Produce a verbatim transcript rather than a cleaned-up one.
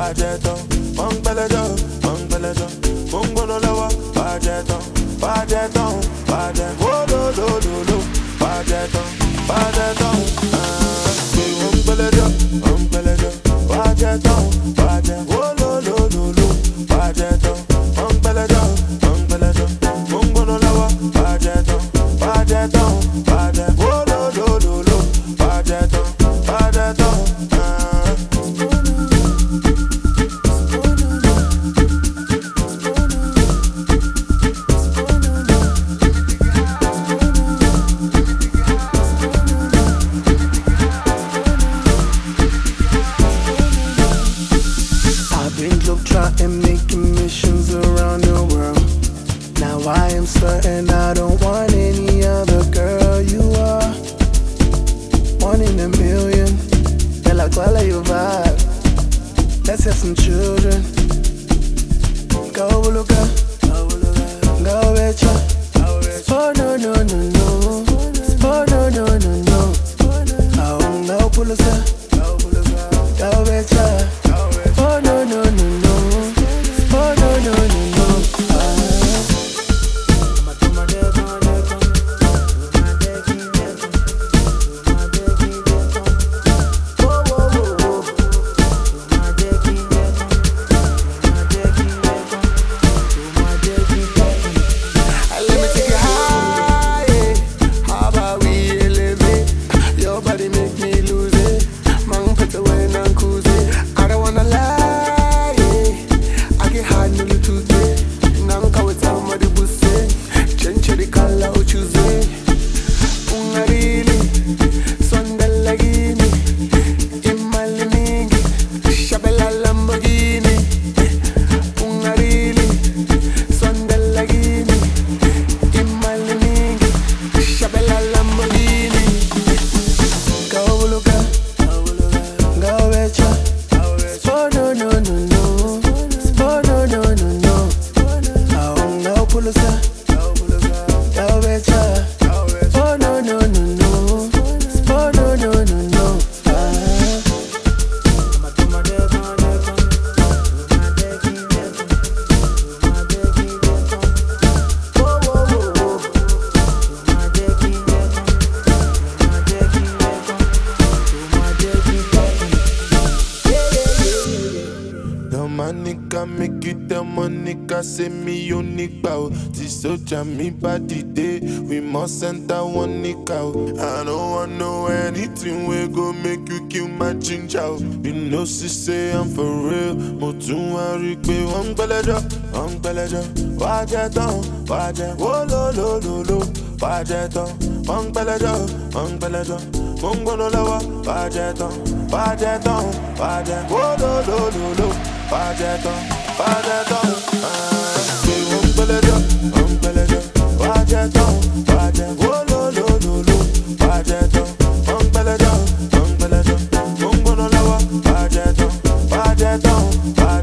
bàjẹ́ tán, wọ́n ń pẹ́lẹ́jọ́, wọ́n ń pẹ́lẹ́jọ́, mo ń gbóná lọ́wọ́, bàjẹ́ tán, bàjẹ́ tán, bàjẹ́ wólólólóló, bàjẹ́ tán, bàjẹ́ tán, pé wọ́n ń pẹ́lẹ́jọ́, wọ́n ń pẹ́lẹ́jọ́, bàjẹ́ tán, bàjẹ́ wólólólóló, bàjẹ́ tán, wọ́n ń pẹ́lẹ́jọ́, wọ́n ń pẹ́lẹ́jọ́, mo ń gbóná lọ́wọ́, bàjẹ́ tán, bàjẹ́ tán, bàjẹ́ wólólólóló, bàjẹ́ tán, bàjẹ́ tán. And making missions around the world. Now I am certain I don't want any other girl. You are one in a million. Bella Kuala, your vibe. Let's have some children. Go Luka, go Betcha. Oh no no no no. Oh no no no no. Oh no Pulusa, go Betcha. Oh no no no no. Oh no no no no. Let me take you high, yeah. How about we elevate? Your body make me lose it. Man, put away and cruise it. I don't wanna lie, yeah. I get hard no little day. Nanka with somebody busse. Change the color or choose it. Ungarili, Sondalagini, Imaliningi, Shabella Lamborghini. Ungarili, Sondalagini, Imaliningi, Shabella Lamborghini. Go Luka, go Betcha. Oh no no no no. Oh no no no no. Oh no Pulusa, go Betcha. Oh no no no no. Oh no no no no. The Monica make you the Monica say me unique bow. This soldier me body day. We must enter one nick out. I don't want know anything we go make you kill my ginger. You know she say I'm for real. Mo tún wá rí pé wọ́n ń pẹ́lẹ́jọ́, wọ́n ń pẹ́lẹ́jọ́. Bàjẹ́ tán, bàjẹ́ wólólólóló. Bàjẹ́ tán, wọ́n ń pẹ́lẹ́jọ́, wọ́n ń pẹ́lẹ́jọ́. Mo ń gbóná lọ́wọ́, bàjẹ́ tán, bàjẹ́ tán, bàjẹ́ wólólólóló. Bàjẹ́ tán, bàjẹ́ tán, pé wọ́n ń pẹ́lẹ́jọ́, wọ́n ń pẹ́lẹ́jọ́. Bàjẹ́ tán, bàjẹ́ wólólólóló. Bàjẹ́ tán, wọ́n ń pẹ́lẹ́jọ́, wọ́n ń pẹ́lẹ́jọ́. Mo ń gbóná lọ́wọ́, bàjẹ́ tán, bàjẹ́ tán, bàjẹ́.